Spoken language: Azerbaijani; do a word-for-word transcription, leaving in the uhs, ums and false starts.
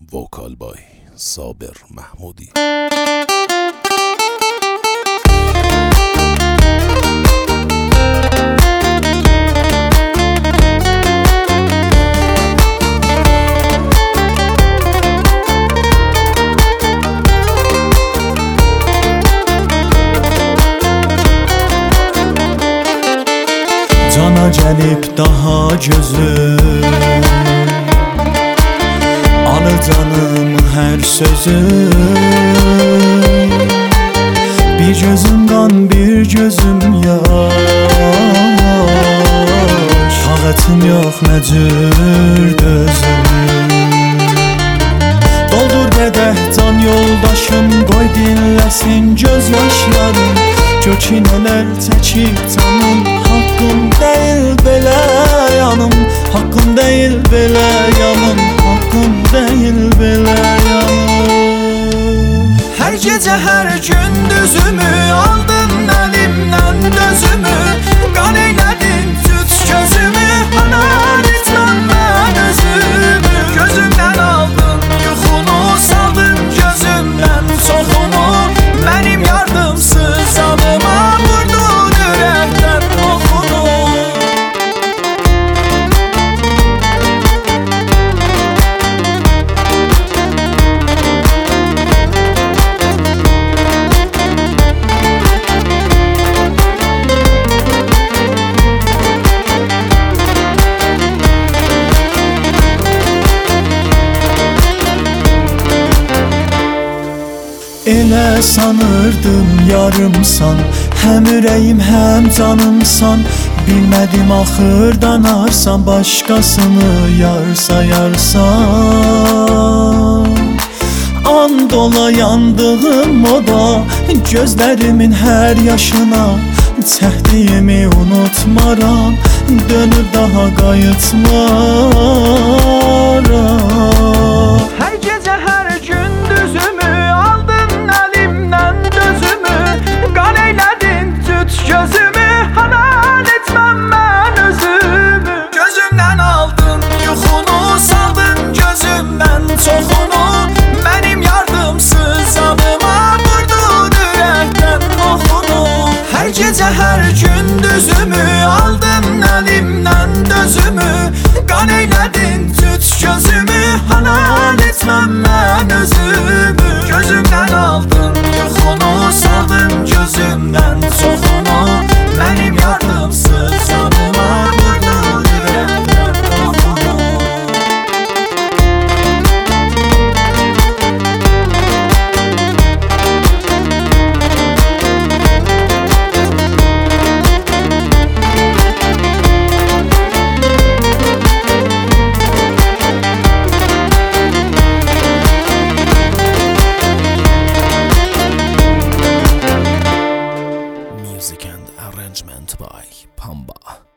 وکال بای صابر محمودی. Cana gəlib daha gözüm, alır canım hər sözüm. Bir gözüm qan, bir gözüm yaş, taqətim yox nə cür dözüm. Doldur qədəh can yoldaşım, qoy dinləsin göz yaşlarım. Kökinələr çəkib canım, haqqım deyil belə yanım, haqqım deyil belə yanım, haqqım deyil belə yanım. Hər gecə, hər gündüzümü aldın əlimdən dözümü, qan eylədin tut gözümü, anar etmən mən özümü. Gözümdən aldın yuxunu, saldın gözümdən çoxunu, mənim yardımsız adıma vurdun ürəkdən oxunu. Elə sanırdım yarımsan, həm ürəyim həm canımsan. Bilmədim axırdan arsan, başqasını yar sayarsan. And ola yandığım o da gözlərimin hər yaşına. Çəkdiyimi unutmaram, dönüb daha qayıtmaram.